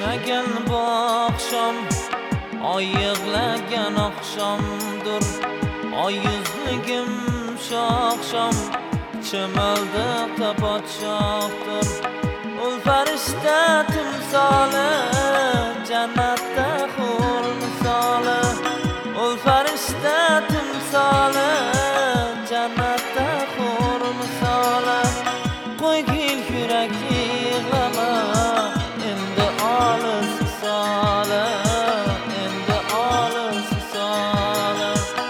kishnagan bu oqshom, oy yig'lagan oqshomdir. Oy yuzligim shoqshom, chimildiqda podshohdir. Ul farishta timsoli, jannatda hur misoli. Ul farishta timsoli, jannatda hur misoli. Qo'ygil yurak yig'lama, endi olis misoli, endi olis misoli.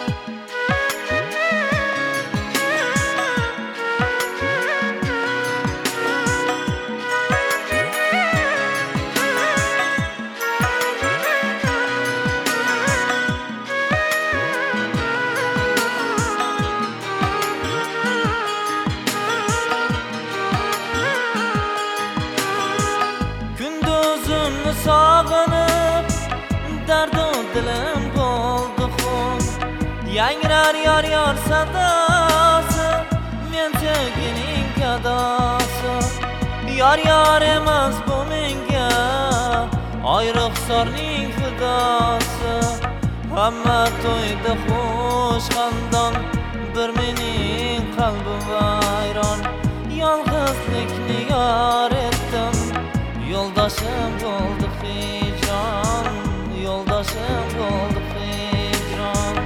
Sog'inib dardu dilim bo'ldi xun, yangrar yor sadosi, men sevgining gadosi. Yor emas bu menga, oy ruxsorning fidosi. Hamma to'yda xush xandon, bir mening qalbim vayron. Yolg'izlikni yor etdim, yoldaşım oldu hicran, yoldaşım oldu hicran.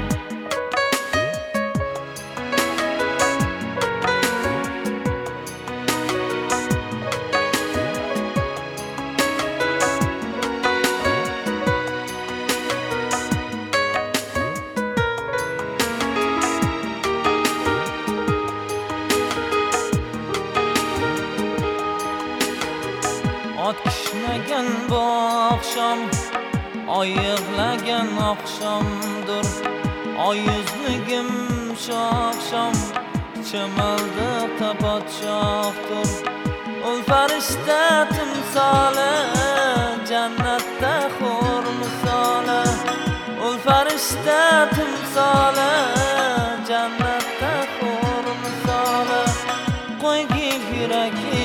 Ot kishnagan bu oqshom, oy yig'lagan oqshomdir. Oy yuzligim shoqshom, chimildiqda podshohdir. Ul farishta timsoli, jannatda hur misoli. Ul farishta timsoli, jannatda hur misoli. Qo'ygil yurak